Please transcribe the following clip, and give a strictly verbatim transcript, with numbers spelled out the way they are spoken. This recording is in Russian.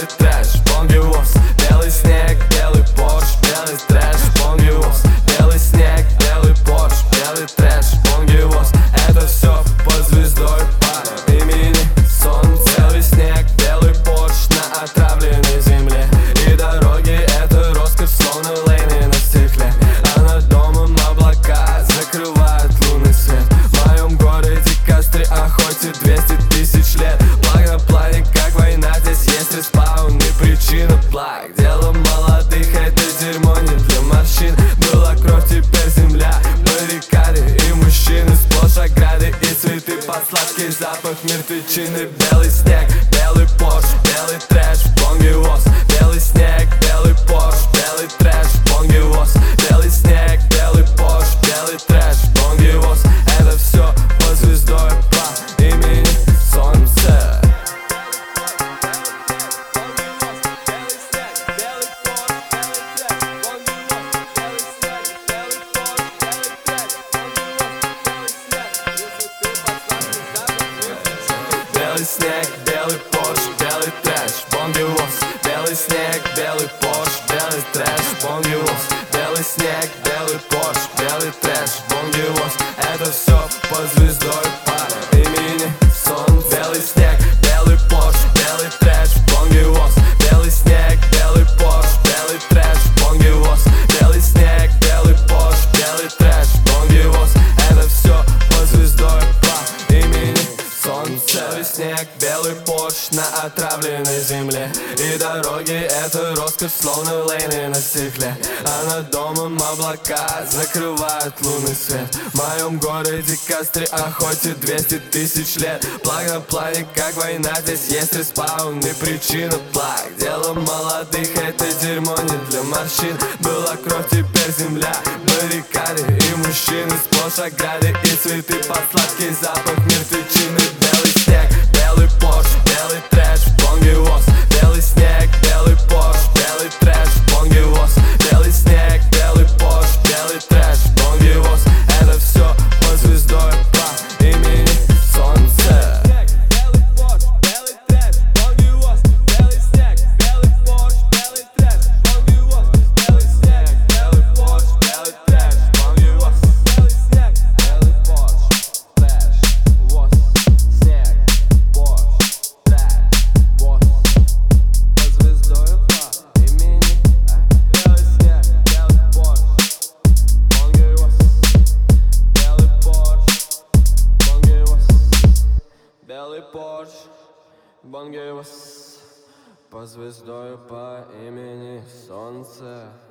белый трэш, бонгивоз, белый снег, белый порш, белый трэш, бонгивоз, белый снег, белый порш, белый трэш, бонгивоз. Это все под звездой по имени Солнце. Белый снег, белый порш на отравленной земле, и дороги — это роскошь, словно лейны на стекле. А над домом облака закрывают лунный свет. В моем городе костры охоте двести тысяч лет. Плаг на плане, как война, здесь есть респаун и причина плаг. Дело молодых — это дерьмо не для морщин. Была кровь, теперь земля, баррикады и мужчины, сплошь ограды и цветы под сладкий запах мертвечины. Белый снег, белый порш, белый трэш, бонгивоз, белый снег, белый порш, белый трэш, бонгивоз, белый снег, белый порш, белый трэш, бонгивоз. Это все под звездой по имени Солнце. Белый снег, белый порш, белый трэш, бонгивоз, белый снег, белый порш, белый трэш, бонгивоз, белый снег, белый порш, белый трэш, бонгивоз. Это все под звездой по имени Солнце. Белый снег, белый порш, белый трэш, бонгивоз, белый снег, белый порш, белый трэш, бонгивоз, белый снег, белый порш, белый трэш, бонгивоз. Это все под звездой по имени Солнце. Белый снег, белый порш на отравленной земле, и дороги — это роскошь, словно лейны на стекле. А над домом облака закрывают лунный свет. В моем городе костры охоте двести тысяч лет. Плаг на плане, как война, здесь есть респаун и причина плаг. Дело молодых — это дерьмо не для морщин. Была кровь, теперь земля, баррикады и мужчины, сплошь ограды и цветы под сладкий запах мертвечины. Белый снег, белый порш, белый трэш, бонгивоз, белый снег, белый порш, белый трэш, бонгивоз, белый снег, белый порш, белый трэш, бонгивоз. Это все под звездой по имени Солнце. Белый порш, белый трэш, бонгивоз, белый снег, белый порш, белый трэш, бонгивоз, белый снег, белый порш, белый трэш, бонгивоз, белый снег, белый порш, трэш, воз, снег, порш, трэш, воз. Под звездой по имени белый снег, белый порш, бонгивоз, белый порш, бонгивоз, белый порш, бонгивоз. Под звездой по имени Солнце.